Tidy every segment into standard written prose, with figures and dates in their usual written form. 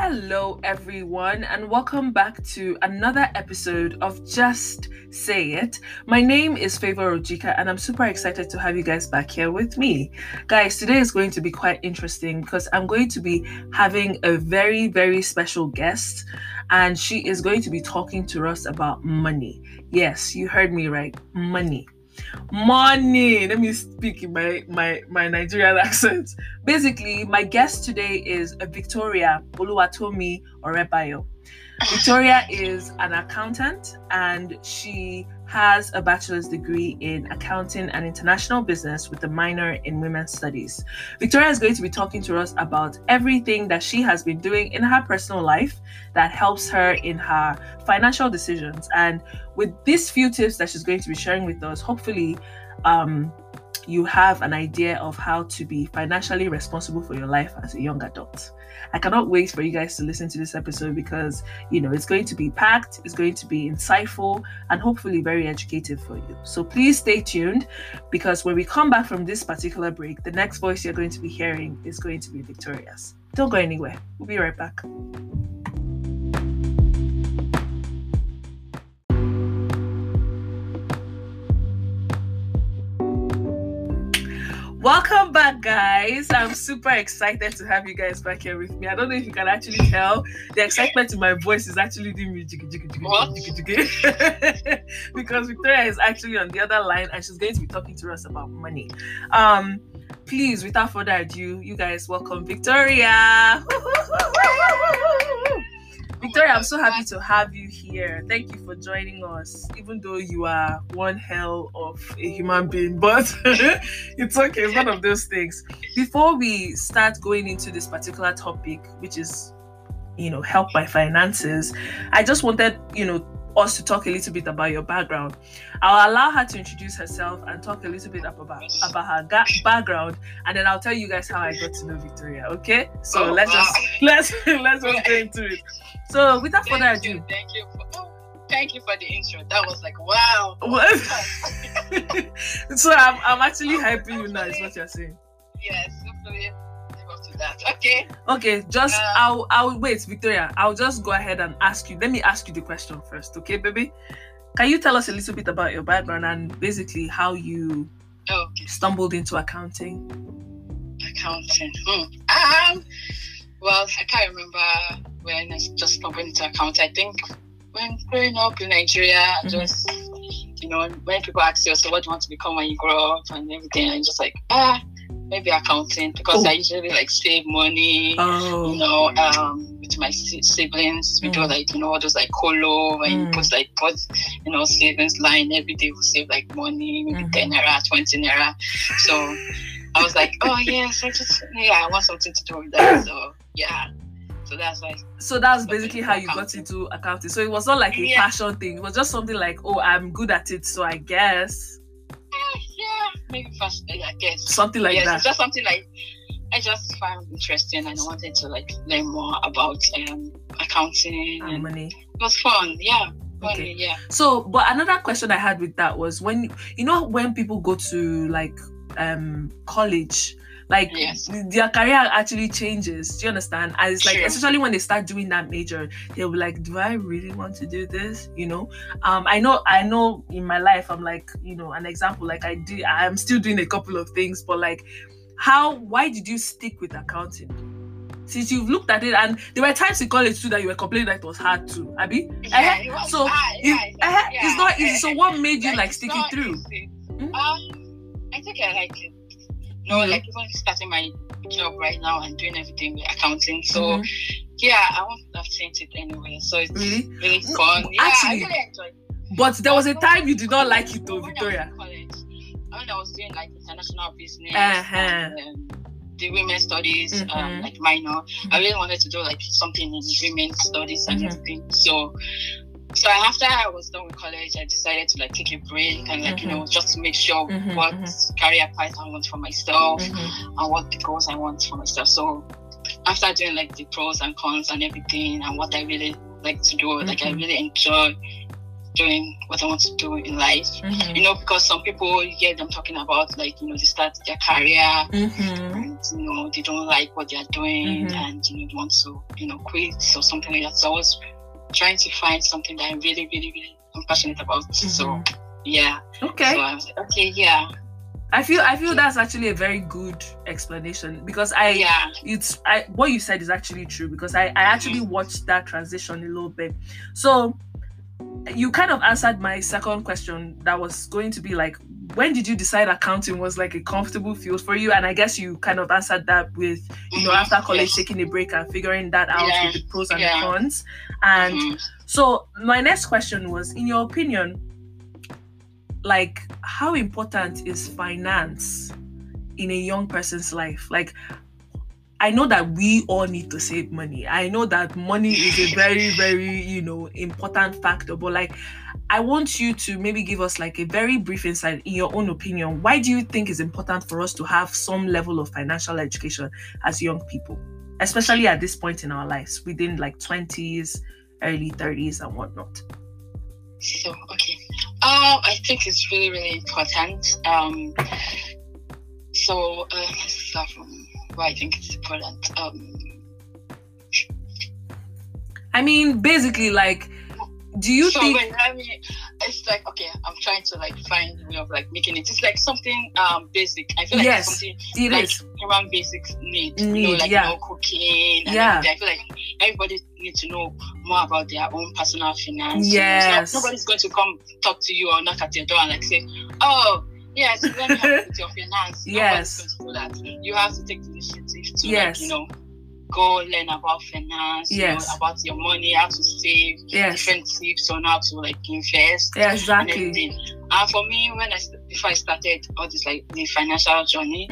Hello, everyone, and welcome back to another episode of Just Say It. My name is Favor Ojika, and I'm super excited to have you guys back here with me. Guys, today is going to be quite interesting because I'm going to be having a very, very special guest, and she is going to be talking to us about money. Yes, you heard me right. Money. Let me speak in my Nigerian accent. Basically, my guest today is Victoria Oluwatomi Orebayo. Victoria is an accountant and she has a bachelor's degree in accounting and international business with a minor in women's studies. Victoria is going to be talking to us about everything that she has been doing in her personal life that helps her in her financial decisions. And with these few tips that she's going to be sharing with us, hopefully you have an idea of how to be financially responsible for your life as a young adult. I cannot wait for you guys to listen to this episode because, it's going to be packed, it's going to be insightful, and hopefully very educative for you. So please stay tuned because when we come back from this particular break, the next voice you're going to be hearing is going to be Victoria's. Don't go anywhere. We'll be right back. Welcome back, guys. I'm super excited to have you guys back here with me. I don't know if you can actually tell the excitement in my voice is actually doing me jiggy because Victoria is actually on the other line and she's going to be talking to us about money. Please, without further ado, you guys welcome Victoria. Victoria, I'm so happy to have you here. Thank you for joining us, even though you are one hell of a human being, but it's okay. It's one of those things. Before we start going into this particular topic, which is, help my finances, I just wanted, us to talk a little bit about your background. I'll allow her to introduce herself and talk a little bit about her background, and then I'll tell you guys how I got to know Victoria. Okay? So let's just go into it. So without further ado, thank you for the intro. That was like, wow. So I'm actually hyping you now, is what you're saying. Yes, hopefully live up to that. Okay, just I'll wait, Victoria. I'll just go ahead and ask you. Let me ask you the question first, okay, baby? Can you tell us a little bit about your background and basically how you stumbled into accounting? Well, I can't remember when I just stumbled into accounting. I think when growing up in Nigeria, just, when people ask you, so what do you want to become when you grow up and everything, I'm just like, maybe accounting, because I usually save money, with my siblings. We do all those colo, and you put savings line every day. We save money, maybe 10 naira, 20 naira. So I was like, oh yes, I want something to do with that. So yeah. So that's why. So that's basically how you got into accounting. So it was not like a passion thing. It was just something like, I'm good at it, so I guess. Maybe first, I guess. Something like that. It's just something I just found interesting, and I wanted to learn more about accounting and money. It was fun, Money, yeah. So, but another question I had with that was when people go to college, their career actually changes. Do you understand? And it's especially when they start doing that major, they'll be like, do I really want to do this? I know in my life, I'm an example, I'm still doing a couple of things, but why did you stick with accounting? Since you've looked at it, and there were times in college too that you were complaining that it was hard too, Abby? It was hard. It's not easy. So what made you sticking through? I think I like it. Even starting my job right now and doing everything with accounting. So I won't have changed it anyway. So it's really fun. Actually, I really enjoy it. But there was a time you did not like it though, Victoria. When I was doing international business and the women's studies, minor. I really wanted to do something in women's studies and everything. So after I was done with college, I decided to take a break and just to make sure what career path I want for myself and what the goals I want for myself. So after doing the pros and cons and everything and what I really like to do, I really enjoy doing what I want to do in life. Mm-hmm. You know, because some people, you hear them talking about, like, you know, they start their career Mm-hmm. and, you know, they don't like what they're doing Mm-hmm. and, you know, they want to, you know, quit or something like that. So I was trying to find something that I really, really, really am passionate about. Mm-hmm. So, yeah. Okay. So I was like, okay, yeah. I feel that's actually a very good explanation, because what you said is actually true, because I actually watched that transition a little bit. So you kind of answered my second question that was going to be like, when did you decide accounting was like a comfortable field for you? And I guess you kind of answered that with, you know, after college, taking a break and figuring that out with the pros and the cons. And so my next question was, in your opinion, like, how important is finance in a young person's life? Like, I know that we all need to save money. I know that money is a very, very, you know, important factor. But like, I want you to maybe give us like a very brief insight, in your own opinion. Why do you think it's important for us to have some level of financial education as young people, especially at this point in our lives, within like 20s, early 30s and whatnot? So, okay. I think it's really, really important. So let's start from why I think it's important. I mean, basically, like, do you think? It's like, okay, I'm trying to like find a way of like making it. It's like something basic. I feel like it's something like human basics need. You know, like, you know, cooking. And everything. I feel like everybody needs to know more about their own personal finance. Yes. So nobody's going to come talk to you or knock at your door and like say, oh, yes, let me help you with your finance. Yes. Nobody's going to do that. You have to take the initiative to like, you know, go learn about finance, you know, about your money, how to save, different tips on how to like invest. Yeah, exactly. And everything. And for me, before I started all this like the financial journey,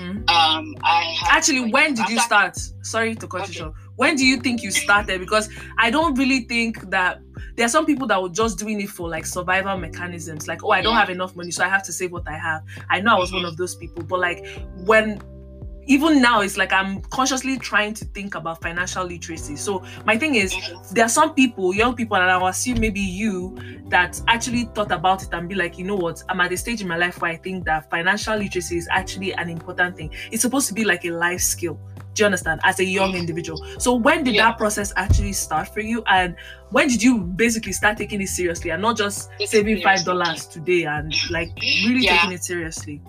when did you start? Sorry to cut you short. When do you think you started? Because I don't really think that there are some people that were just doing it for like survival mechanisms. Like, oh, I don't have enough money, so I have to save what I have. I know I was one of those people, but like even now, it's like I'm consciously trying to think about financial literacy. So my thing is, there are some people, young people, and I'll assume maybe you, that actually thought about it and be like, you know what, I'm at a stage in my life where I think that financial literacy is actually an important thing. It's supposed to be like a life skill. Do you understand? As a young individual. So when did that process actually start for you? And when did you basically start taking it seriously and not just saving $5 today and like really taking it seriously?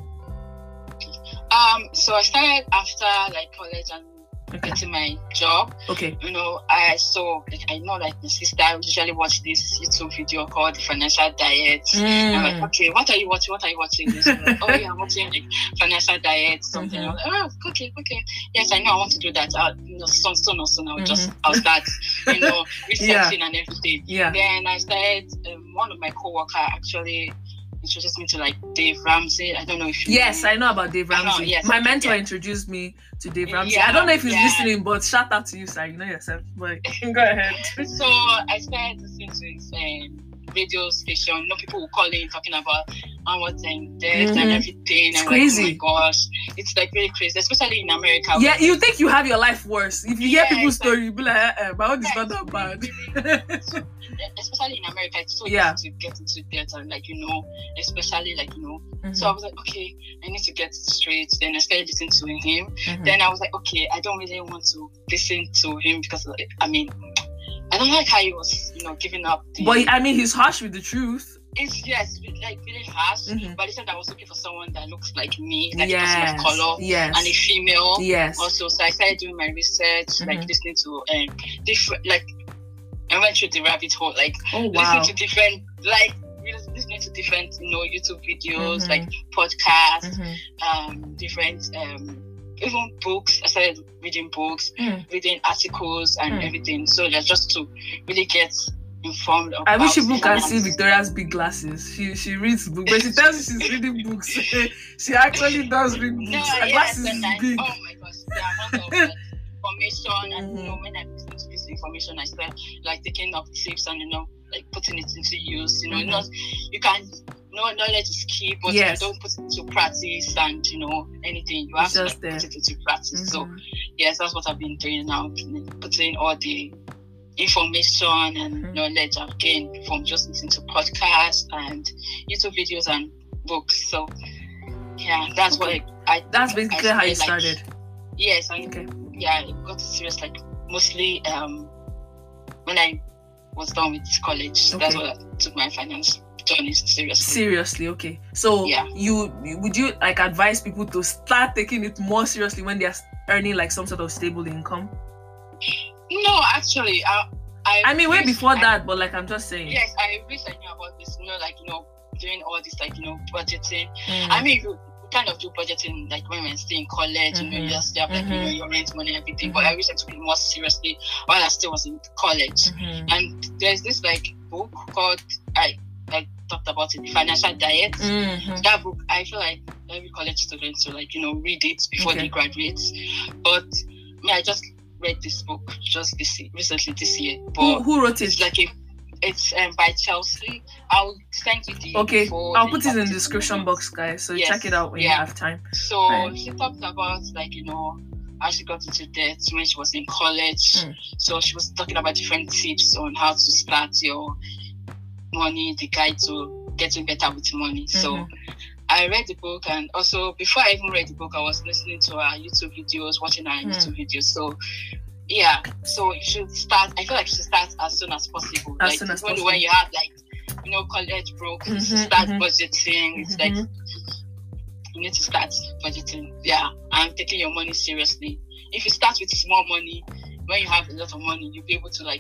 So I started after like college and getting my job. You know, I know like my sister usually watch this YouTube video called The Financial Diet. I'm like, okay, what are you watching? Like, oh yeah, I'm watching like Financial Diet, something. I'm like, oh, okay. Yes, I know I want to do that. You know, soon I'll start, you know, researching and everything. Then I started, one of my coworkers actually introduced me to like Dave Ramsey. I don't know if you know. I know about Dave Ramsey. My mentor introduced me to Dave Ramsey. I don't know if he's listening, but shout out to you, sir. You know yourself. But go ahead. So I started listening to his radio station. You know, people will call in talking about what's in debt and everything. It's and crazy. Like, oh my gosh, it's like really crazy, especially in America. Yeah, you think you have your life worse. If you hear people's story, you'll be like, my own is not that bad. So, especially in America, it's so easy to get into debt and like, you know, especially like, you know. So I was like, okay, I need to get straight. Then I started listening to him. Then I was like, okay, I don't really want to listen to him because I mean, I don't like how he was, you know, giving up. But I mean, he's harsh with the truth. It's like really harsh. But he said I was looking for someone that looks like me, like a person of color, and a female. Also, so I started doing my research, like listening to different, like I went through the rabbit hole, like listening to different, like listening to different, you know, YouTube videos, like podcasts, different. Even books. I started reading books, reading articles and everything. So just to really get informed about. I wish people can see Victoria's big glasses. She reads books, but she tells you she's reading books. She actually does read books. Her glasses is big. Oh my gosh, the amount of information, and you know, when I listen to this information, I start like taking up tips and, you know, like putting it into use. You know, not you can. No knowledge is key, but if you don't put it into practice and, you know, anything, you have to like, put it into practice. So yes, that's what I've been doing now, putting all the information and knowledge I've gained from just listening to podcasts and YouTube videos and books. So yeah, that's what that's basically how you started. Yes, I got serious like mostly when I was done with college. So that's what I took my finance journey seriously. Okay. So would you like advise people to start taking it more seriously when they're earning like some sort of stable income? No, actually, I mean, way before that, but like I'm just saying. Yes, I wish I knew about this. Doing all this budgeting. I mean, you kind of do budgeting like when we're still in college. You just have like your rent money and everything. But I wish I took it more seriously while I still was in college. And there's this like book called I talked about it, The Financial Diet. That book, I feel like every college student should read it before they graduate. But I just read this book just recently this year. But who wrote it? It's by Chelsea. I'll send you the I'll put it in the description box, guys. So check it out when you have time. So she talked about how she got into debt when she was in college. So she was talking about different tips on how to start your money, the guide to getting better with money. So I read the book, and also before I even read the book, I was listening to her YouTube videos, watching her YouTube videos. So so you should start. I feel like you should start as soon as possible. When you have college broke, to start budgeting. It's like you need to start budgeting. Yeah, and taking your money seriously. If you start with small money, when you have a lot of money, you'll be able to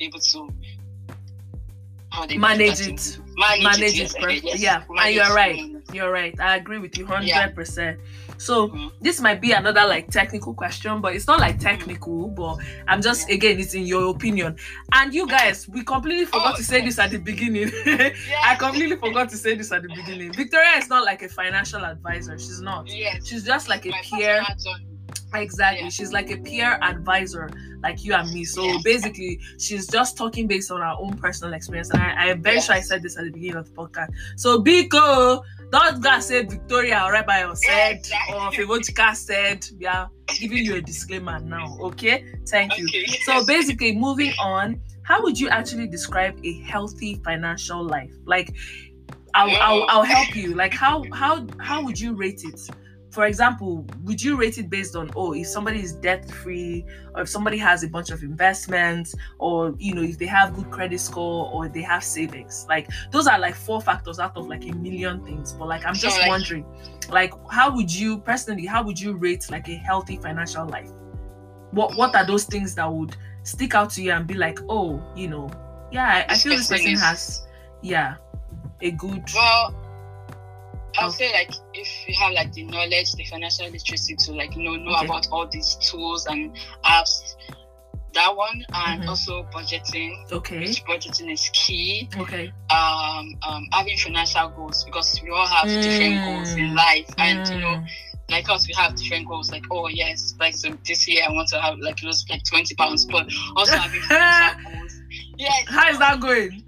manage it. Yes. Yeah, and you're right. I agree with you 100%. So this might be another technical question, but it's not technical, but I'm just, again, it's in your opinion. And you guys, we completely forgot to say this at the beginning. I completely forgot to say this at the beginning. Victoria is not like a financial advisor. She's not. She's just like a peer. Exactly. She's like a peer advisor like you and me. So basically, she's just talking based on her own personal experience. And I'm very sure I said this at the beginning of the podcast. So Biko, don't go say Victoria or Rabbi said or Favochika said. We are giving you a disclaimer now. Okay? Thank you. So basically, moving on, how would you actually describe a healthy financial life? Like, I'll help you. Like, how would you rate it? For example, would you rate it based on, if somebody is debt-free, or if somebody has a bunch of investments, or, if they have good credit score, or they have savings? Like, those are 4 factors out of a million things. But I'm just wondering, how would you rate a healthy financial life? What are those things that would stick out to you and be like, I feel this person has, a good... Well, I'll say if you have the knowledge, the financial literacy to know about all these tools and apps, that one, and also budgeting. Okay. Which budgeting is key. Okay. Having financial goals, because we all have different goals in life, and like us, we have different goals. So this year I want to have lose 20 pounds, but also having financial goals. Yes. How is that going?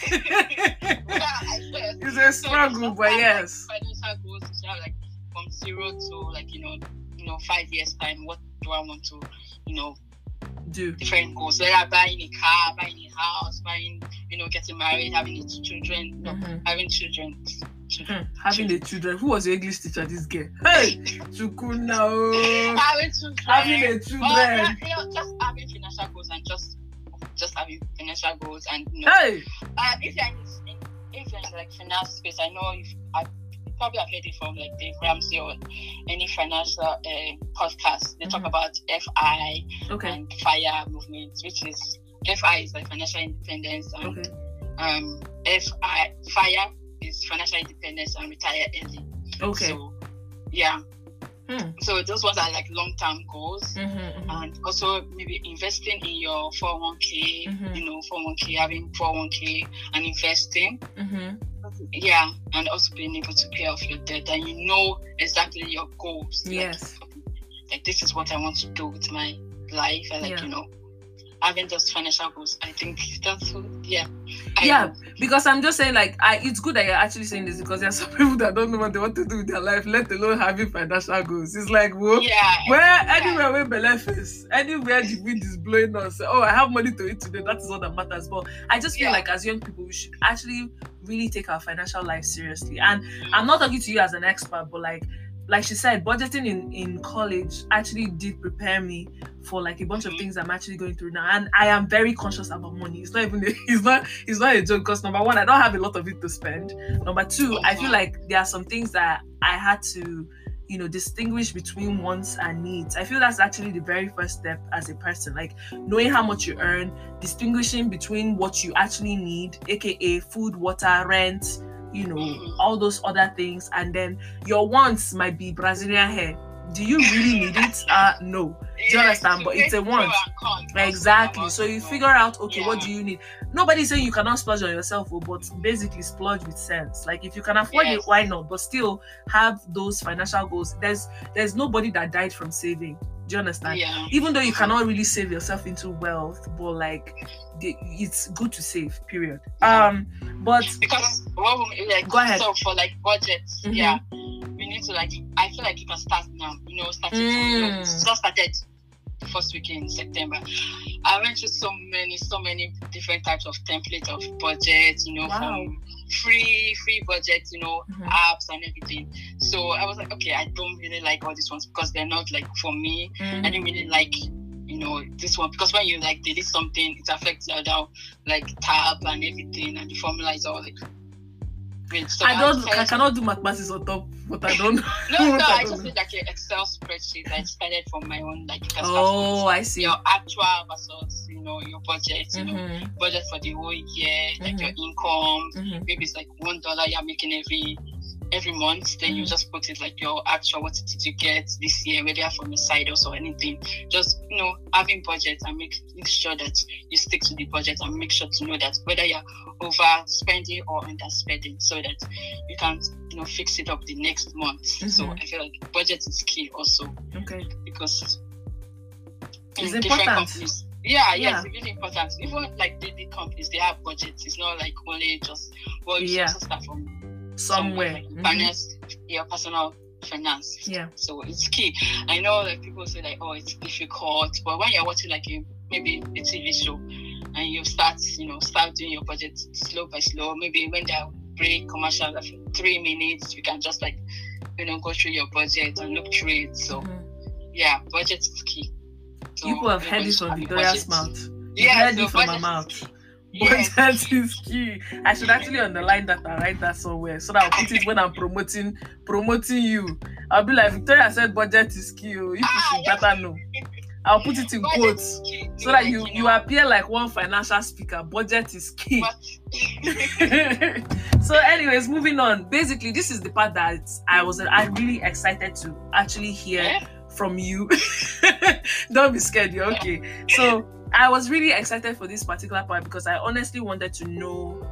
It's a struggle, but yes. Financial goals is from 0 to 5 years time. What do I want to do? Different goals. Like buying a car, buying a house, getting married, having children, having children. Having the children. Who was your English teacher? This girl. Hey, Chukuna. Having the children. Just having financial goals and just having financial goals, and hey, if you're in finance space, I know I probably have heard it from Dave Ramsey or any financial podcast. They talk about FI and FIRE movement, which is FI is financial independence, and FIRE is financial independence and retire early. Okay. So so those ones are long-term goals, and also maybe investing in your 401k, 401k, having 401k and investing, and also being able to pay off your debt, and exactly your goals. Yes. This is what I want to do with my life, having those financial goals. I think that's what, because I'm just saying, like, it's good that you're actually saying this, because there are some people that don't know what they want to do with their life, let alone having financial goals. It's like, anywhere where belief is, anywhere the wind is blowing us, I have money to eat today, that is all that matters. But I just feel like as young people, we should actually really take our financial life seriously. And I'm not talking to you as an expert, but like she said, budgeting in college actually did prepare me for like a bunch of things I'm actually going through now. And I am very conscious about money. It's not even it's not a joke, because number one, I don't have a lot of it to spend. Number two, I feel like there are some things that I had to, distinguish between wants and needs. I feel that's actually the very first step as a person, like knowing how much you earn, distinguishing between what you actually need, aka food, water, rent, all those other things. And then your wants might be Brazilian hair. Do you really need it? No. Do you understand? But it's a want. Exactly. So you figure out, what do you need? Nobody's saying you cannot splurge on yourself, but basically splurge with sense. Like if you can afford it, why not? But still have those financial goals. There's nobody that died from saving. Do you understand? Yeah. Even though you cannot really save yourself into wealth, but like it's good to save. Period. But because go ahead. So for like budgets, we need to I feel like you can start now. Just started the first week in September. I went through so many different types of templates of budgets. From free budget, apps and everything. So I was like, okay, I don't really like all these ones because they're not like for me. I didn't really like this one, because when you delete something, it affects the other tab and everything, and the formula is all so I cannot do mathematics on top, but I don't. I just did an Excel spreadsheet. I started from my own I see. Your actual versus your budget. Budget for the whole year, your income. Maybe it's $1 you're making every month. Then you just put it your actual, what did you get this year, whether from your side or anything. Just having budget and make sure that you stick to the budget, and make sure to know that whether you're overspending or underspending, so that you can fix it up the next month. So I feel like budget is key also. Okay. Because it's different important. Companies, it's really important. Even the big companies, they have budgets. It's not only just you also start from somewhere. Finance, your personal finance. Yeah. So it's key. I know people say it's difficult, but when you're watching maybe a TV show, and you start doing your budget slow by slow, maybe when they're break commercial 3 minutes, you can just go through your budget and look through it. So budget is key. So people have heard it from Victoria's mouth. Heard it from my mouth. Budget is key. I should actually underline that and write that somewhere, so that I'll put it when I'm promoting you. I'll be like, Victoria said budget is key. You should better know. I'll put it in quotes so that you appear like one financial speaker. Budget is key. So anyways, moving on. Basically, this is the part that I'm really excited to actually hear from you. Don't be scared, you're okay. So I was really excited for this particular part because I honestly wanted to know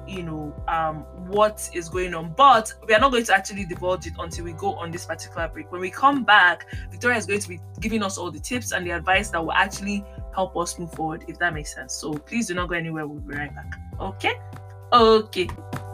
what is going on, but we are not going to actually divulge it until we go on this particular break. When we come back, Victoria is going to be giving us all the tips and the advice that will actually help us move forward, if that makes sense. So please do not go anywhere. We'll be right back. Okay.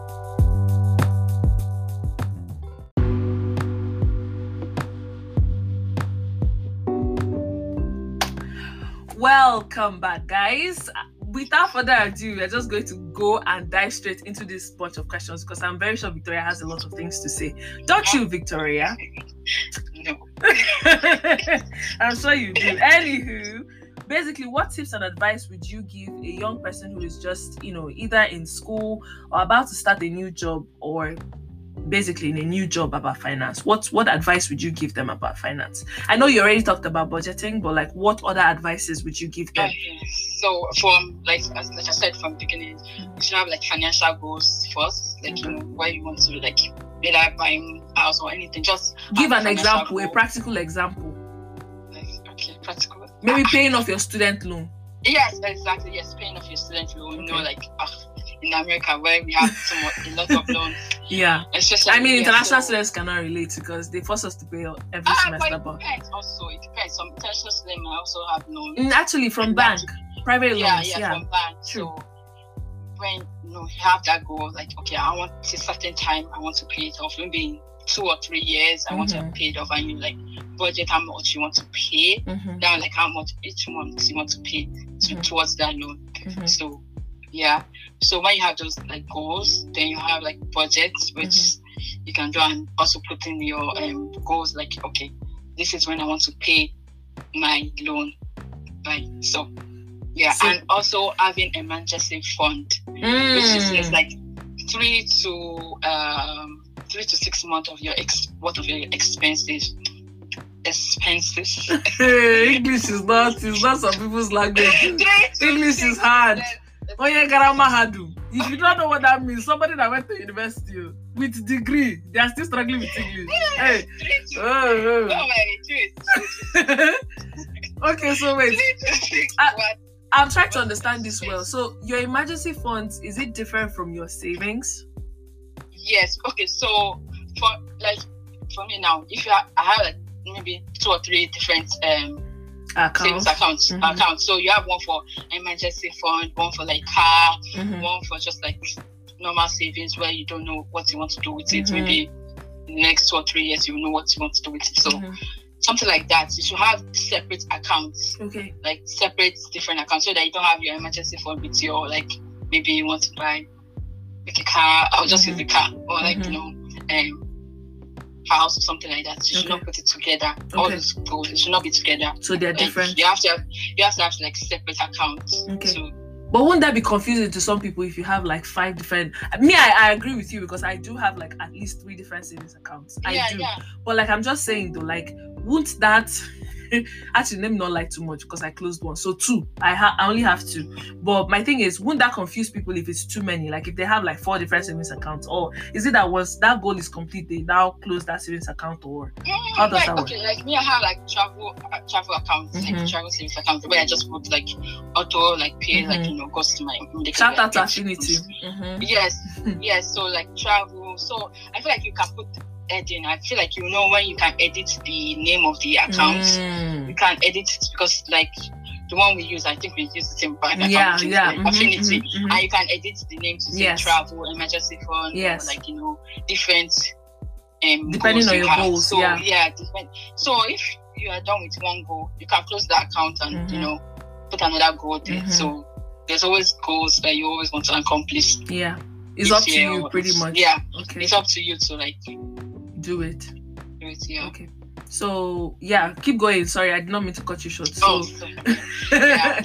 Welcome back, guys. Without further ado, we're just going to go and dive straight into this bunch of questions, because I'm very sure Victoria has a lot of things to say. Don't you, Victoria? No. I'm sure you do. Anywho, basically, what tips and advice would you give a young person who is just, either in school or about to start a new job, or basically in a new job, about finance? What advice would you give them about finance? I know you already talked about budgeting, but what other advices would you give them? So from as I said from the beginning, you should have financial goals first, where you want to whether buying house or anything. Just give an example, a practical example. Okay, practical. Maybe paying off your student loan. Yes, exactly. Yes, paying off your student loan. Okay. in America where we have a lot of loans. Yeah. Especially, I mean, international students cannot relate because they force us to pay every semester. But it depends also. It depends. Some international students might also have loans. Actually, from bank, private loans. Yeah, from bank. True. So when you have that goal, like, okay, I want a certain time, I want to pay it off. Maybe in 2 or 3 years, I want to pay it off, and you like budget how much you want to pay, down like how much each month you want to pay towards that loan. So yeah, so when you have those like goals, then you have like budgets which you can do, and also put in your goals like, okay, this is when I want to pay my loan, right? So yeah, and also having emergency fund, which is like 3 to 6 months of your expenses. English is not some people's language. English is hard. Oh yeah, Garama Hadu. If you don't know what that means, somebody that went to university with degree, they are still struggling with English. Hey. Okay, so wait. I'm trying to understand this well. So your emergency funds, is it different from your savings? Yes. Okay. So for me now, if I have like maybe 2 or 3 different savings accounts. So you have one for emergency fund, one for like car, one for just like normal savings where you don't know what you want to do with it. Maybe in the next 2 or 3 years you know what you want to do with it. So something like that. You should have separate accounts. Okay. Like separate different accounts so that you don't have your emergency fund with your, like, maybe you want to buy like a car, I'll just use the car, or like, house or something like that. You should not put it together. All those goals, it should not be together. So they're different. You have to have like separate accounts. Okay. But won't that be confusing to some people if you have like 5 different? I agree with you because I do have like at least 3 different savings accounts. I do. But like I'm just saying though, like won't that actually let me not like too much because I closed one. So 2. I only have 2. But my thing is, won't that confuse people if it's too many? Like if they have like 4 different savings accounts, or is it that once that goal is complete, they now close that savings account, or how does that work? Okay, like me, I have like travel accounts, like travel savings accounts where I just put like auto like pay, like goes to my shout out to Affinity. Yes. So like travel. So I feel like you can put editing. I feel like when you can edit the name of the account, you can edit it because like the one we use, I think we use the same bank account, Affinity, and you can edit the name to say travel, emergency fund, or like different depending on your goals. So different. So if you are done with one goal, you can close the account and put another goal there. So there's always goals that you always want to accomplish. Yeah, it's up to you pretty much. Yeah, okay. It's up to you to like do it. Yeah. Okay. So keep going. Sorry, I did not mean to cut you short. So I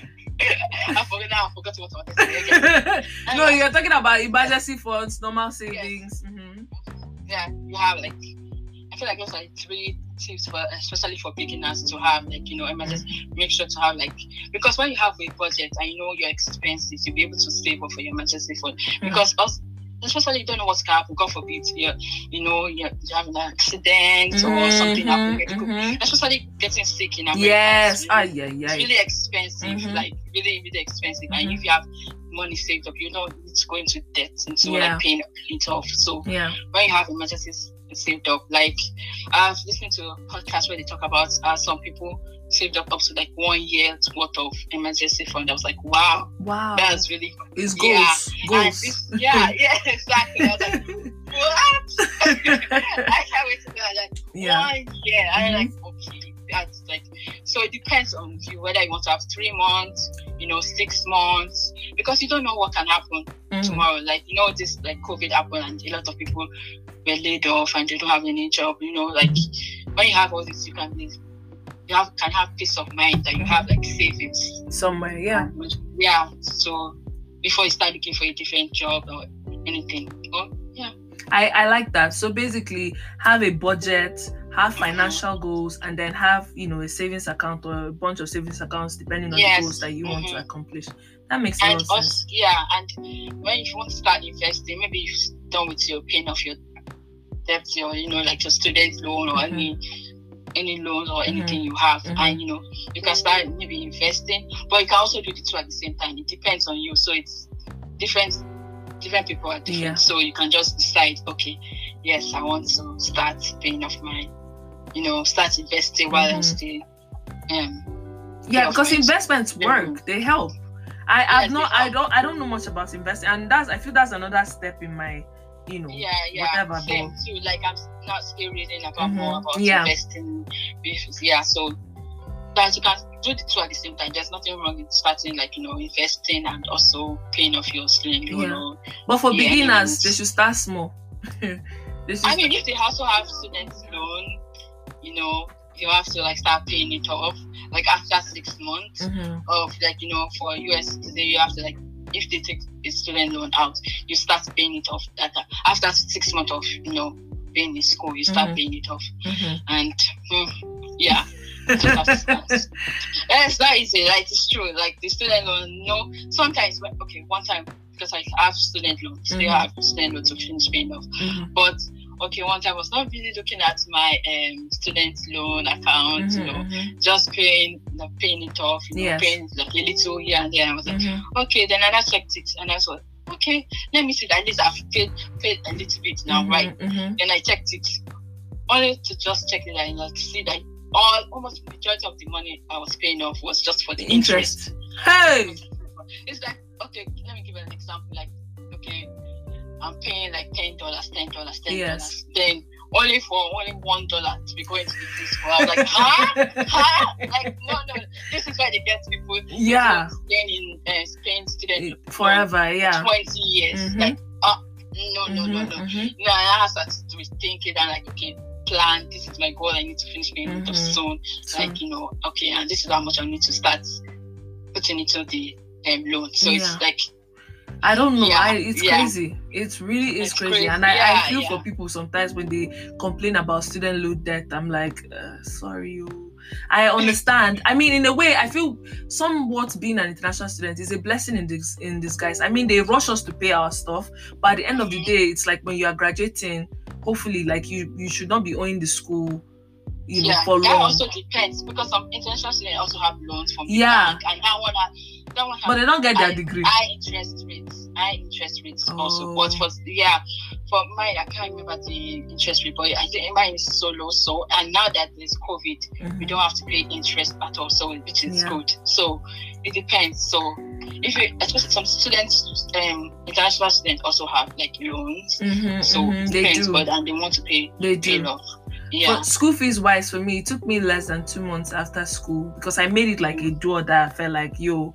forgot what I wanted to say again. No, you're talking about emergency funds, normal savings. Yeah, you have like, I feel like there's like 3 tips for, especially for beginners, to have like emergency. Make sure to have like, because when you have a budget and you know your expenses, you'll be able to save up for your emergency fund. Because especially you don't know what's going to happen. God forbid, you have an accident or something happening. Especially getting sick in America. Yes, it's really expensive, like really, really expensive. And if you have money saved up, you don't need to go into debt into like paying it off. So when you have emergencies saved up, like I've listened to a podcast where they talk about some people saved up to like 1 year's worth of emergency fund. I was like, wow, that's really it's goals. Exactly. I was like, what? I can't wait to do that. Like 1 year. I'm like, okay, that's like, so it depends on you whether you want to have 3 months, 6 months, because you don't know what can happen tomorrow. Like this like COVID happened and a lot of people were laid off and they don't have any job. Like when you have all this, you can have peace of mind that you have like savings somewhere. So before you start looking for a different job or anything. I like that. So basically have a budget, have financial goals, and then have a savings account or a bunch of savings accounts depending on the goals that you want to accomplish. That makes a lot of sense. And when you want to start investing, maybe you've done with your paying off your debts, or like your student loan or any loans or anything you have, and you can start maybe investing, but you can also do the 2 at the same time. It depends on you. So it's different people are different. Yeah. So you can just decide, okay, yes, I want to start paying off my, start investing while I'm still because investments work. They help. I don't know much about investing, and I feel that's another step in my, whatever. Same too. Like I'm not still reading about more about investing. So that you can do the two at the same time. There's nothing wrong in starting, like, investing and also paying off your student loan. But for beginners, they should start small. If they also have student loan, you have to like start paying it off like after 6 months of like, for US today, you have to like, if they take a student loan out, you start paying it off that after 6 months of being in school, you start paying it off. And it's not easy, like it's true. Like the student loan, sometimes one time, because I have student loans, still have student loans to finish paying off. But one time I was not really looking at my student loan account, just paying it off, paying like a little here and there. I was like, okay, then I checked it and I thought, okay, let me see, at least I've paid a little bit now, right? Then I checked it, only to just check it and like see that almost the majority of the money I was paying off was just for the interest. Hey! It's like, okay, let me give an example. Like, okay, I'm paying like $10. Yes. Then only $1 to be going to the school. I was like, huh? Like, no. This is why they get people. Yeah. Staying in Spain student forever. 20 years. Like, no. Now I have to rethink it and like, okay, plan. This is my goal. I need to finish paying it off soon. Like, okay, and this is how much I need to start putting into the loan. So it's like, I don't know. It's crazy. It really is crazy. And I feel for people sometimes when they complain about student loan debt. I'm like, sorry, you. I understand. I mean, in a way, I feel somewhat being an international student is a blessing in disguise. I mean, they rush us to pay our stuff, but at the end of the day, it's like when you are graduating, hopefully, like you should not be owing the school, for long. That also depends, because some international students also have loans from the bank, and that one but they don't get their degree. High interest rates also. But for mine, I can't remember the interest rate, but I think mine is so low. So, and now that there's COVID, we don't have to pay interest at all, so which is good. So it depends. So if especially some students, international students also have like loans. So it depends, and they want to pay off. Yeah. But school fees wise, for me, it took me less than 2 months after school, because I made it like a door that I felt like,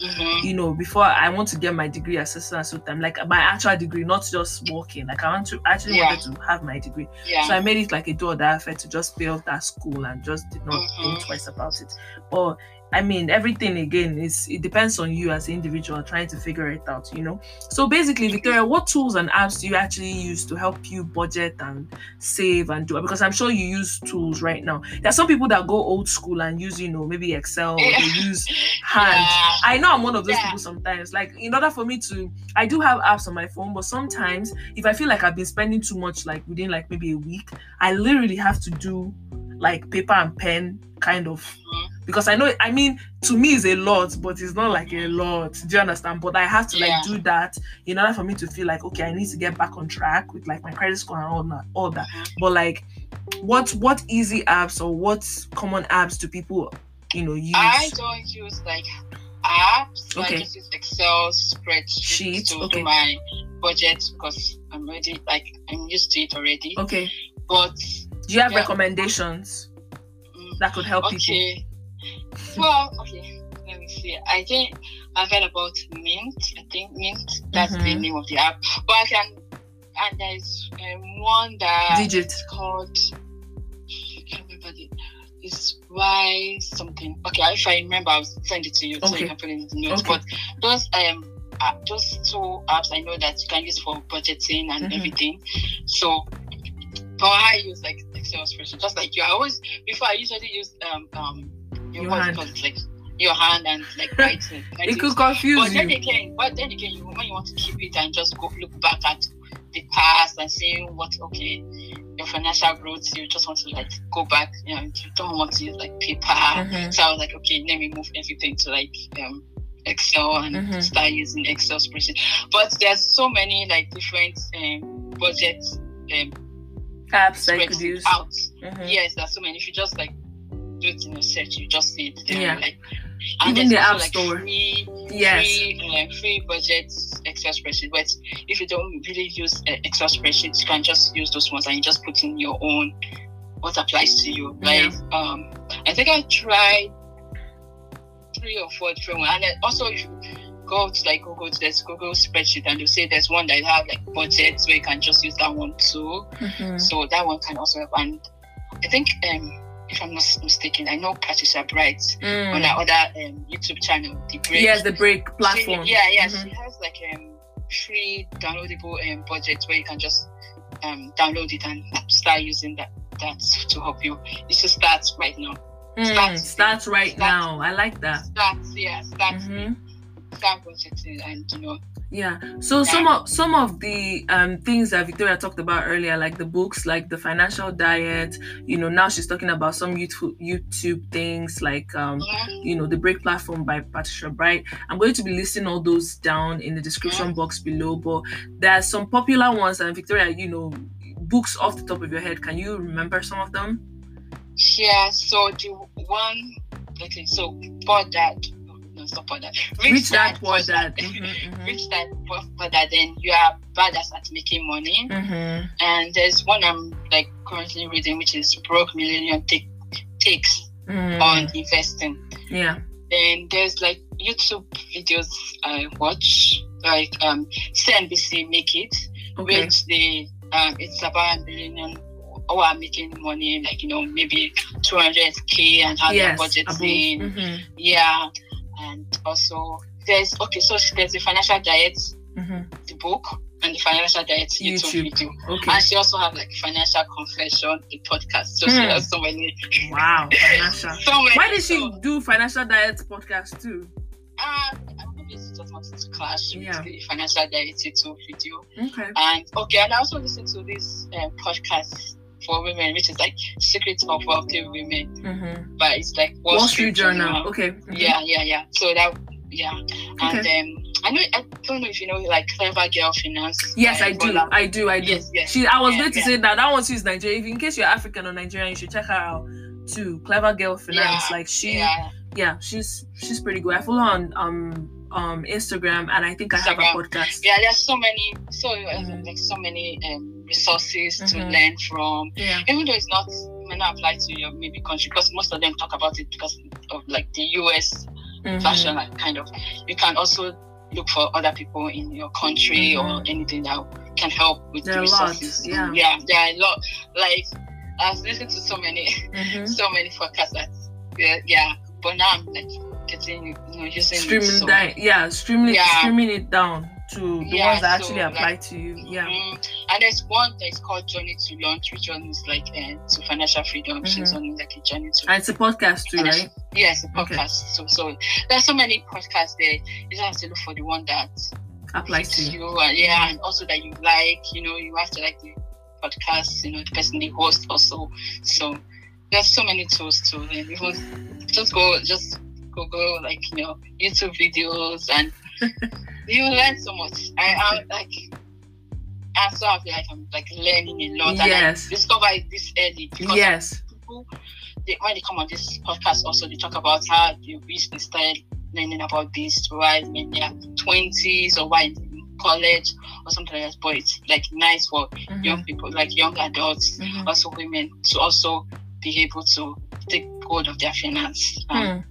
before I want to get my degree assistant, so I'm like my actual degree, not just working. Like I wanted to have my degree. So I made it like a door that I felt to just pay off that school and just did not think twice about it. But I mean, everything again it depends on you as an individual trying to figure it out, So basically, Victoria, what tools and apps do you actually use to help you budget and save and do it? Because I'm sure you use tools right now. There are some people that go old school and use, maybe Excel, or they use hand. I know I'm one of those people sometimes. Like, in order for me I do have apps on my phone, but sometimes if I feel like I've been spending too much, like within like maybe a week, I literally have to do like paper and pen kind of, because I know, I mean, to me it's a lot, but it's not like a lot. Do you understand? But I have to do that in order for me to feel like, okay, I need to get back on track with like my credit score and all that. But like, what easy apps or what common apps do people, use? I don't use like apps. I just use Excel spreadsheets to do my budget, because I'm used to it already. Okay. But do you have recommendations that could help people? Well, let me see. I think I've heard about Mint. I think Mint, that's the name of the app. But and there's one that is called, I can't remember it's why something. Okay, if I remember, I'll send it to you so you can put it in the notes. But those two apps I know that you can use for budgeting and everything. So, but I use like Excel spreadsheet, just like you. Before I usually use your hand. Like your hand and like writing. It could confuse But then again, when you want to keep it and just go look back at the past and seeing your financial growth, you just want to like go back. You don't want to use like paper. So I was like, okay, let me move everything to like Excel and start using Excel spreadsheet. But there's so many like different budget apps that you could use out. Yes, there's so many. If you just like do it in a search, you just see it there. Like, and even the also, App Store. Free budget Excel spreadsheet. But if you don't really use Excel spreadsheets, you can just use those ones and you just put in your own what applies to you. Like I think I tried 3 or 4 different ones. And then also if you go to like Google, there's Google spreadsheet and they'll say there's one that have like budgets where you can just use that one too. So that one can also help. And I think if I'm not mistaken, I know Patricia Bright on her other YouTube channel, The Break. Yes, The Break platform. She has like free downloadable budget where you can just download it and start using that to help you. You should start right now. Start right now. I like that. Start budgeting and So some of the things that Victoria talked about earlier, like the books, like the financial diet, now she's talking about some YouTube things like the Break platform by Patricia Bright. I'm going to be listing all those down in the description box below, but there are some popular ones, and Victoria, books off the top of your head, can you remember some of them? Yeah, so the one, okay, so Poor Dad. No, stop Poor Dad. Rich Dad, Poor Dad. Rich Dad, Poor Dad. Then You Are Bad at Making Money. And there's one I'm like currently reading, which is Broke Millionaire Takes on Investing. Yeah. Then there's like YouTube videos I watch, like CNBC Make It, which they it's about a millionaire who are making money, like maybe 200k and how their budget's in. And also there's the Financial Diet, the book, and the Financial Diet YouTube video. And she also have like Financial Confession, the podcast. So she has so many. Wow, financial. Why did she do Financial Diet podcast too? Maybe she just wanted to clash with the Financial Diet YouTube video. And I also listen to this podcast for women, which is like Secrets of Wealthy Women, but it's like Wall Street Journal. Yeah. So that, and I don't know if you know like Clever Girl Finance. Yes, I do. Yes. I was going to say that one too is Nigerian. If in case you're African or Nigerian, you should check her out too. Clever Girl Finance. Like she's pretty good. I follow her on Instagram, and I think I have a podcast. Yeah, there's so many resources to learn from. Even though it may not apply to your maybe country, because most of them talk about it because of like the US version, like kind of. You can also look for other people in your country or anything that can help with the resources. There are a lot. Like I've listened to so many podcasts that but now I'm like getting using streaming it down to the ones that actually apply to you. And there's one that is called Journey to Launch, which one is like to financial freedom. She's on like a journey to. And it's a podcast too, right? Yeah, it's a podcast. So there's so many podcasts there. You just have to look for the one that applies to you. And also that you like. You have to like the podcast. The person they host also. So there's so many tools to learn. Just Google like YouTube videos and you learn so much. I'm so happy I'm like learning a lot and I discover it this early because people when they come on this podcast also they talk about how they wish they started learning about this while in their 20s or while in college or something like that, but it's like nice for young people, like young adults, also women, to also be able to take hold of their finance.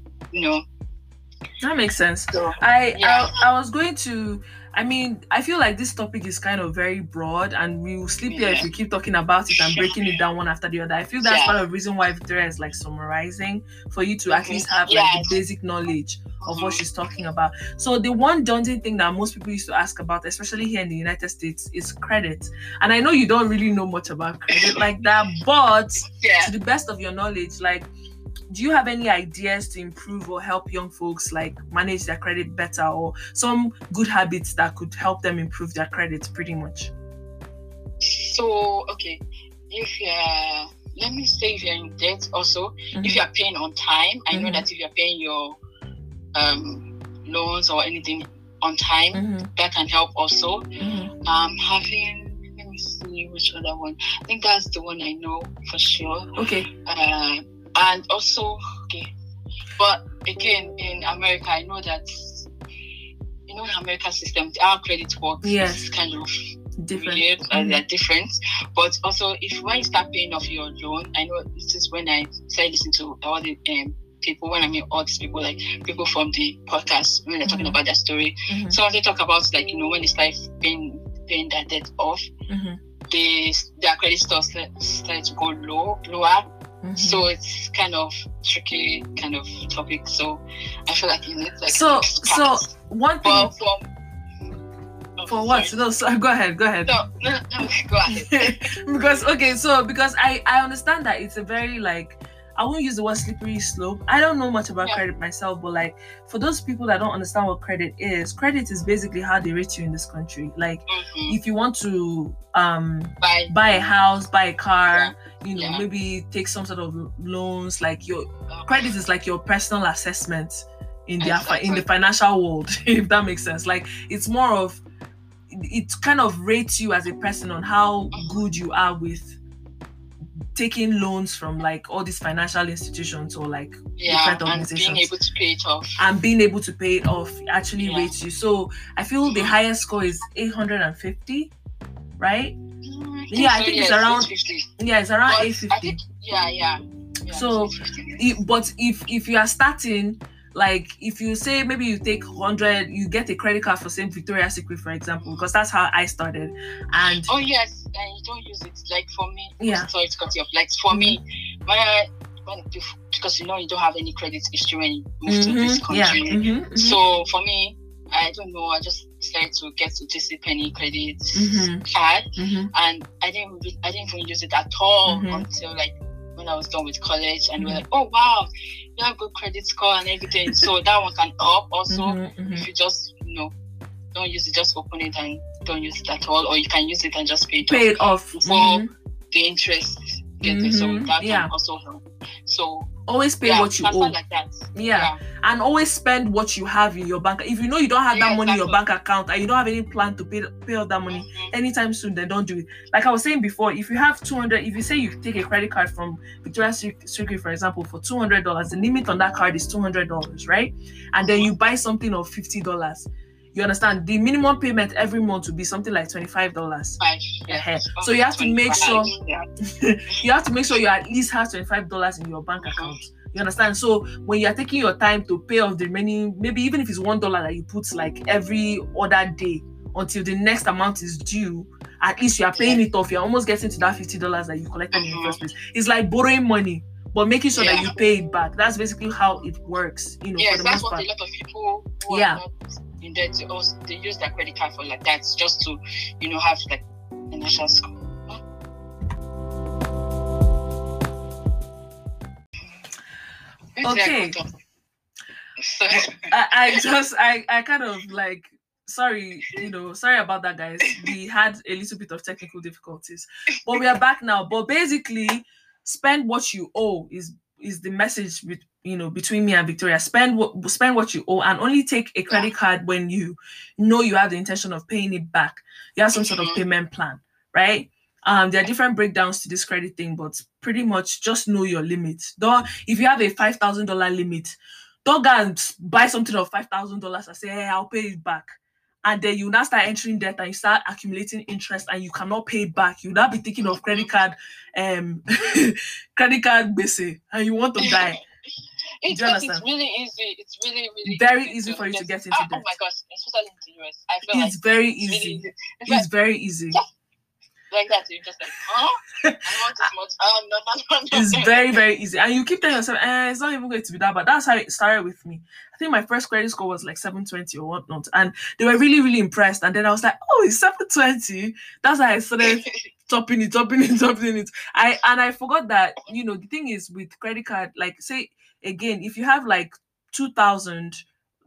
That makes sense. So, I was going to, I feel like this topic is kind of very broad and we will sleep here if we keep talking about it and breaking it down one after the other. I feel that's part of the reason why Victoria is like summarizing for you to at least have like the basic knowledge of what she's talking about. So the one daunting thing that most people used to ask about, especially here in the United States, is credit. And I know you don't really know much about credit like that, but to the best of your knowledge, like, do you have any ideas to improve or help young folks like manage their credit better, or some good habits that could help them improve their credit pretty much? So, okay, if you're in debt also, if you're paying on time, I know that if you're paying your loans or anything on time. That can help also. Having, let me see which other one. I think that's the one I know for sure. Okay. And also, okay, but again, in America, I know that, in American system, our credit works is kind of different. Weird, they're different. But also, when you start paying off your loan, I know this is when I started listening to all the people, when I meet all these people, like people from the podcast, when they're talking about their story. So they talk about, like, when they start paying their debt off, their credit scores start to go lower. So it's kind of tricky kind of topic. So I feel like you need like so one thing for what? Sorry. No, so go ahead. No, go ahead. because I understand that it's a very, like, I won't use the word slippery slope. I don't know much about credit myself, but like, for those people that don't understand what credit is basically how they rate you in this country. Like, if you want to buy a house, buy a car, maybe take some sort of loans, like your credit is like your personal assessment in the financial world, if that makes sense. Like, it's more of, it kind of rates you as a person on how good you are with taking loans from like all these financial institutions or like different organizations, and being able to pay it off. Actually rates you. So I feel the highest score is 850, right? I think it's around 850. Yeah, it's around 850. So, if you are starting, like, if you say maybe you take 100, you get a credit card for, say, Victoria's Secret, for example, because that's how I started. And and you don't use it. Like, for me, sorry to cut you off. Like, for me, because you don't have any credit history when you move to this country. So for me, I don't know, I just decided to get to JCPenney credit card, and I didn't even use it at all until like when I was done with college, and we're like, oh wow, you have good credit score and everything. So that one can help also if you just don't use it, just open it and don't use it at all, or you can use it and just pay it off before the interest gets there. So that can also help. So always pay what you owe. Like that. And always spend what you have in your bank. If you know you don't have that money in your bank account and you don't have any plan to pay off that money anytime soon, then don't do it. Like I was saying before, if you have 200, if you say you take a credit card from Victoria's Secret, for example, for $200, the limit on that card is $200, right? And then you buy something of $50. You understand? The minimum payment every month would be something like $25. So you have to make sure you at least have $25 in your bank account. You understand? So when you're taking your time to pay off the remaining, maybe even if it's $1 that you put like every other day until the next amount is due, at least you are paying it off. You're almost getting to that $50 that you collected in the first place. It's like borrowing money, but making sure that you pay it back. That's basically how it works. For the that's most what part. A lot of people who are not in debt, they use their credit card for like that, just to have like financial score. Okay. I kind of like, sorry about that, guys. We had a little bit of technical difficulties, but we are back now. But basically, spend what you owe is the message between me and Victoria. Spend what you owe, and only take a credit card when you know you have the intention of paying it back. You have some sort of payment plan, right? There are different breakdowns to this credit thing, but pretty much just know your limit. If you have a $5,000 limit, don't go and buy something of $5,000 and say, hey, I'll pay it back. And then you now start entering debt and you start accumulating interest and you cannot pay it back. You now be thinking of credit card base, and you want to die. It's really easy. It's really, really very easy for you to get into debt. Oh my gosh, especially in the US. I feel it's very easy. It's very easy. Like that, you're just like, I want this much. No. It's very, very easy. And you keep telling yourself, it's not even going to be that bad. That's how it started with me. I think my first credit score was like 720 or whatnot. And they were really, really impressed. And then I was like, oh, it's 720. That's how I started topping it. I forgot that, the thing is with credit card, like, say, again, if you have like 2,000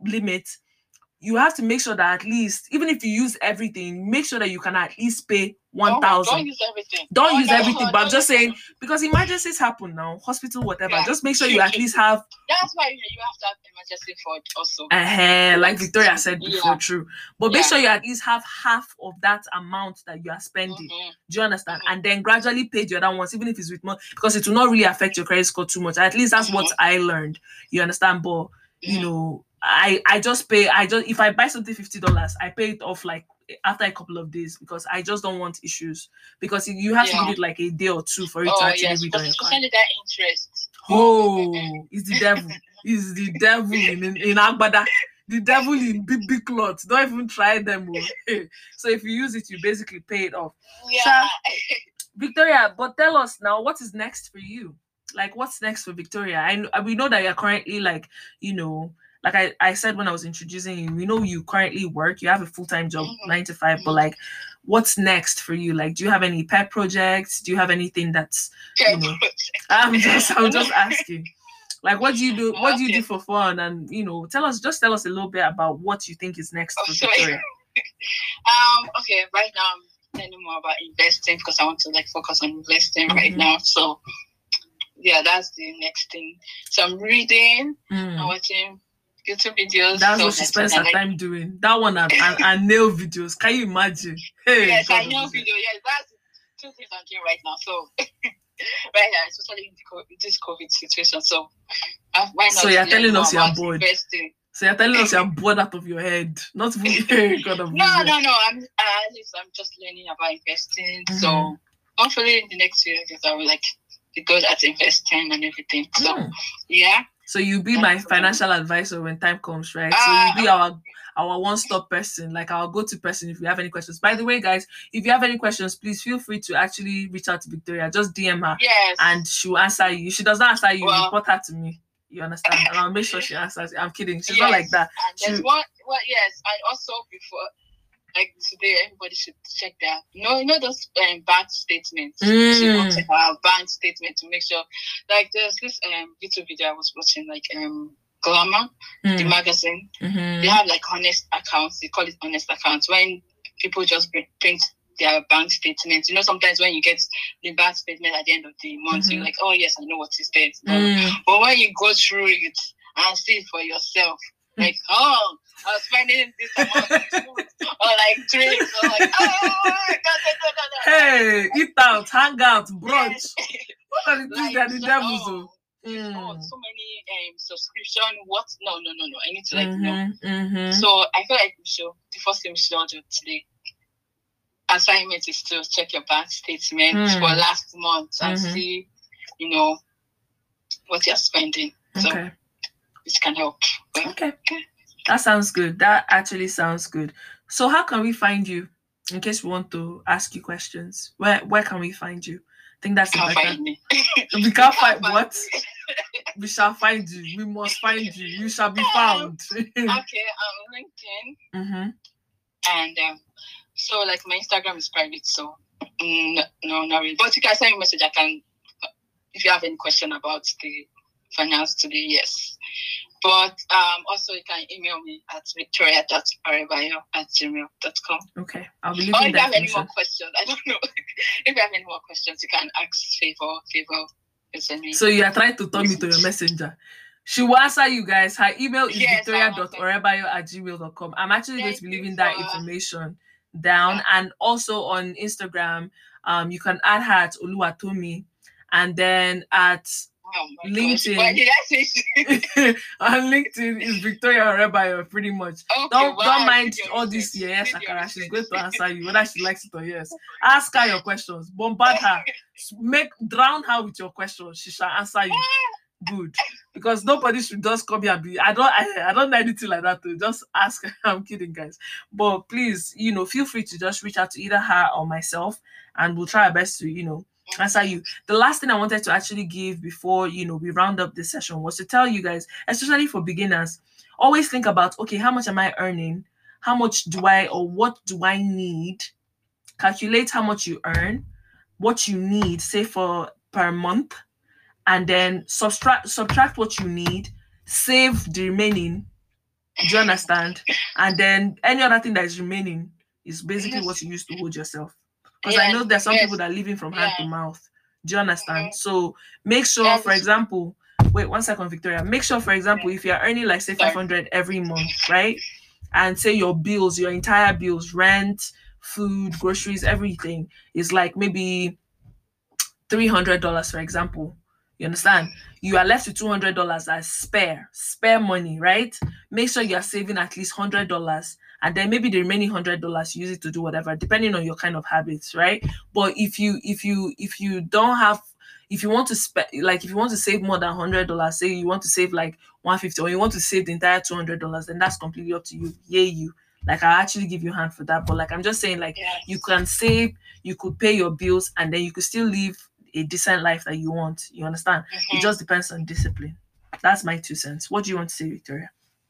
limit, you have to make sure that at least, even if you use everything, make sure that you can at least pay 1,000. Don't use everything. Don't use everything, but I'm just saying, because emergencies happen now, hospital, whatever. Yeah, just make sure you true, at true. least have. That's why you have to have emergency fund also. Like Victoria said before, Yeah. true. But make Yeah. sure you at least have half of that amount that you are spending. Mhm. Do you understand? Mhm. And then gradually pay the other ones, even if it's with more, because it will not really affect your credit score too much. At least that's what I learned. You understand? But you know, I just pay. If I buy something $50, I pay it off like after a couple of days, because I just don't want issues. Because you have to give it like a day or two for it to actually yes, read on your card. especially that interest. It's the devil. It's the devil in Agbada. The devil in big clothes. Don't even try them. So if you use it, you basically pay it off. Yeah. Victoria, but tell us now, what is next for you? Like, what's next for Victoria? We know that you're currently like, you know, like I said when I was introducing you, we know you currently work, you have a full-time job, 9 to 5, but like, what's next for you? Like, do you have any pet projects? Do you have anything that's, you know, I'm just asking. Like, what do you do? What do you do for fun? And you know, tell us a little bit about what you think is next for Victoria. Okay, right now I'm learning more about investing because I want to like focus on investing right now. So yeah, that's the next thing. So I'm reading, I'm watching YouTube videos. That's what she spends her time doing. That one and nail videos. Can you imagine? Hey, yes, I know video. Yes, that's two things I'm doing right now. So right now, especially in this COVID situation. So why not? So you're telling us you're bored. Investing. So you're telling us you're bored out of your head. Not even God of No. I'm just learning about investing. So hopefully in the next few years I will like be good at investing and everything. So yeah. So you'll be my financial advisor when time comes, right? So you'll be our one-stop person, like our go-to person if you have any questions. By the way, guys, if you have any questions, please feel free to actually reach out to Victoria. Just DM her. Yes. And she'll answer you. If she does not answer you, report her to me. You understand? And I'll make sure she answers you. I'm kidding. She's not like that. And there's one, yes. And also before, like today, everybody should check that. You know those bank statements. You should check our bank statement to make sure. Like there's this YouTube video I was watching, like Glamour, the magazine. They have like honest accounts. They call it honest accounts. When people just print their bank statements. You know, sometimes when you get the bank statement at the end of the month, you're like, oh yes, I know what is there. But when you go through it and see it for yourself, like, oh, I was spending this amount of food, or like drinks, or like, God. Hey, eat out, hang out, brunch. What are like, the devils? So many subscription. What? No. I need to know. So I feel like the first thing we should all do today, assignment is to check your bank statement for last month and see, you know, what you're spending. So which can help. Okay. That sounds good. That actually sounds good. So how can we find you? In case we want to ask you questions. Where can we find you? I think that's better. Find me. We can't find what? We shall find you. We must find you. You shall be found. Okay, I'm LinkedIn. And so like my Instagram is private, so no, not really. But you can send me a message. I can, if you have any question about the finance today, yes. But also you can email me at victoria.arebayo@gmail.com. Okay, I'll be leaving that. Or if you have any more questions, I don't know. If you have any more questions, you can ask Favor. Send me. So you are trying to turn me to your messenger. She will answer you guys. Her email is victoria.orebayo@gmail.com. I'm actually going to be leaving that information down. And also on Instagram, you can add her at Oluwatomi, and then at LinkedIn. Why did I say on LinkedIn is Victoria Orebayo, pretty much. Okay, don't mind all this yes, Akara. She's going to answer you whether she likes it or yes. Ask her your questions, bombard her, drown her with your questions. She shall answer you. Good, because nobody should just come here and be. I don't know anything like that. To just ask. I'm kidding, guys. But please, feel free to just reach out to either her or myself, and we'll try our best to, answer you. The last thing I wanted to actually give before we round up this session was to tell you guys, especially for beginners, always think about, okay, how much am I earning? How much do I, or what do I need? Calculate how much you earn, what you need, say per month, and then subtract what you need, save the remaining. Do you understand? And then any other thing that is remaining is basically what you use to hold yourself. Because I know there's some people that are living from hand to mouth. Do you understand? So make sure, for example, wait 1 second, Victoria. Make sure, for example, if you're earning like say 500 every month, right? And say your bills, your entire bills, rent, food, groceries, everything is like maybe $300, for example. You understand? You are left with $200 as spare money, right? Make sure you are saving at least $100, and then maybe the remaining $100 use it to do whatever, depending on your kind of habits, right? But if you don't have, if you want to spend, like if you want to save more than $100, say you want to save like $150, or you want to save the entire $200, then that's completely up to you. Yay, you. Like I'll actually give you a hand for that. But like I'm just saying, like you can save, you could pay your bills, and then you could still live a decent life that you want. You understand? It just depends on discipline. That's my 2 cents. What do you want to say, Victoria?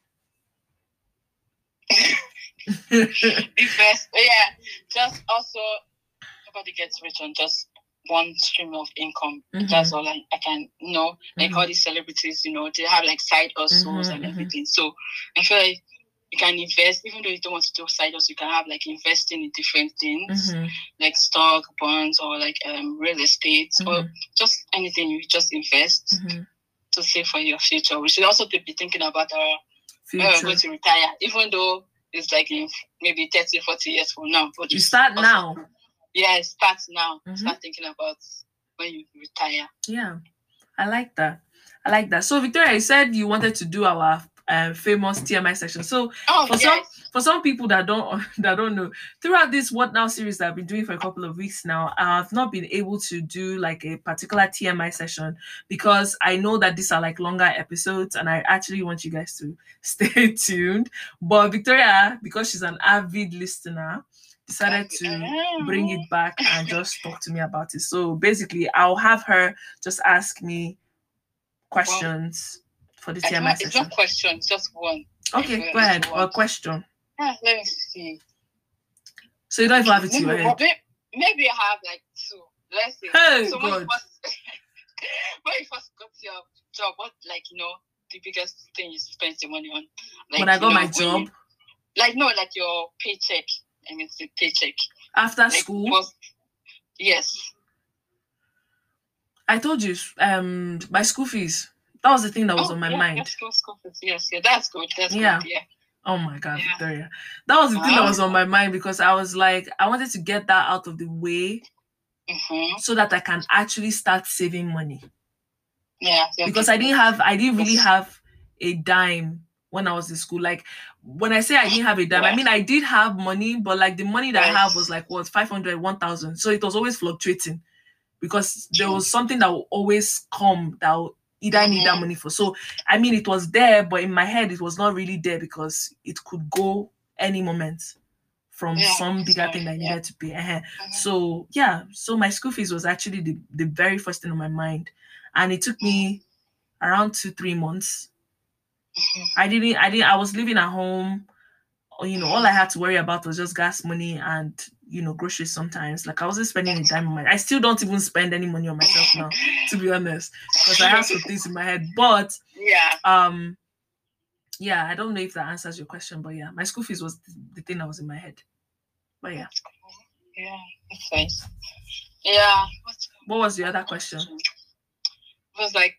Invest. Just also nobody gets rich on just one stream of income. That's all I can know. Like all these celebrities, they have like side hustles and everything. So I feel like you can invest, even though you don't want to do side hustles, you can have like investing in different things, like stock, bonds, or like real estate, or just anything. You just invest to save for your future. We should also be thinking about our future. Going to retire, even though it's like in maybe 30, 40 years from now. But you start also, now. Yeah, start now. Start thinking about when you retire. Yeah, I like that. So Victoria, you said you wanted to do our famous TMI section. So for some people that don't know, throughout this What Now series that I've been doing for a couple of weeks now, I've not been able to do like a particular TMI session because I know that these are like longer episodes and I actually want you guys to stay tuned. But Victoria, because she's an avid listener, decided to bring it back and just talk to me about it. So basically I'll have her just ask me questions for the TMI session. It's not questions, just one. Okay, go ahead. Or question. Let me see. So you don't even have it to your head? Maybe I have like 2. Let's see. Hey, so God. when you first got your job, what the biggest thing you spent your money on? Like, when I got my job? Like your paycheck. I mean, the paycheck. After school? Yes. I told you, my school fees. That was the thing that was on my mind. School fees. Yes, that's good. That's good. Yeah. Oh my God, Victoria. That was the thing that was on my mind because I was like, I wanted to get that out of the way so that I can actually start saving money. Yeah. Because I didn't really have a dime when I was in school. Like when I say I didn't have a dime, I mean I did have money, but like the money that I have was like what, 500, 1,000. So it was always fluctuating because there was something that will always come that will either I need that money for. So I mean it was there, but in my head it was not really there because it could go any moment from some bigger thing that I needed to pay. So so my school fees was actually the very first thing on my mind, and it took me around 2-3 months. I was living at home. All I had to worry about was just gas money and groceries sometimes. Like I wasn't spending a dime on my. I still don't even spend any money on myself now, to be honest, because I have some things in my head. But I don't know if that answers your question, but my school fees was the thing that was in my head. But that's nice. Yeah. What was the other question? It was like,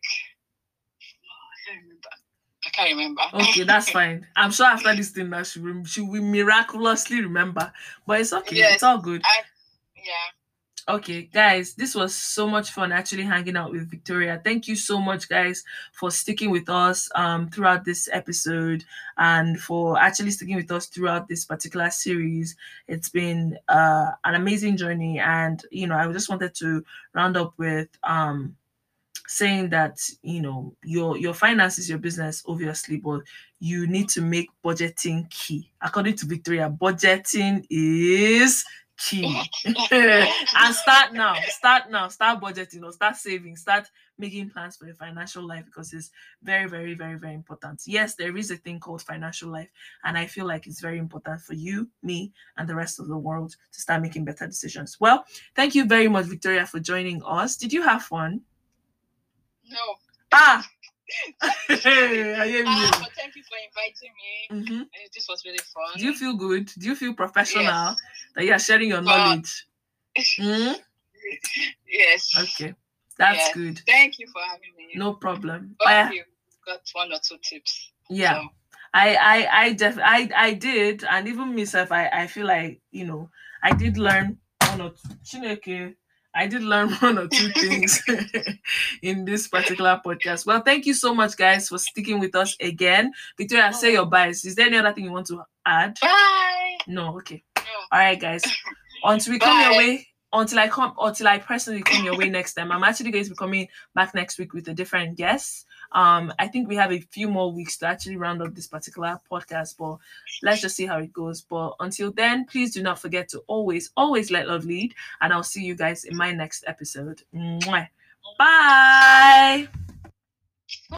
I can't remember. Okay, that's fine. I'm sure after this thing that she will miraculously remember. But it's okay. It's all good. Okay, guys, this was so much fun actually hanging out with Victoria. Thank you so much, guys, for sticking with us throughout this episode and for actually sticking with us throughout this particular series. It's been an amazing journey, and I just wanted to round up with saying that your finance is your business, obviously, but you need to make budgeting key. According to Victoria, budgeting is key. And start budgeting, or start saving, start making plans for your financial life, because it's very, very, very, very important. Yes, there is a thing called financial life, and I feel like it's very important for you, me, and the rest of the world to start making better decisions. Well, thank you very much, Victoria, for joining us. Did you have fun? No. But thank you for inviting me. This was really fun. Do you feel good? Do you feel professional that you are sharing your knowledge? Yes. Okay. That's good. Thank you for having me. No problem. Hope you got 1 or 2 tips. Yeah. So. I did, and even myself, I feel like, I did learn 1 or 2. I did learn 1 or 2 things in this particular podcast. Well, thank you so much, guys, for sticking with us again. Victoria, say your byes. Is there any other thing you want to add? Bye. No, okay. All right, guys. Until we come your way, until I personally come your way next time. I'm actually going to be coming back next week with a different guest. I think we have a few more weeks to actually round up this particular podcast, but let's just see how it goes. But until then, please do not forget to always let love lead, and I'll see you guys in my next episode. Mwah. Bye.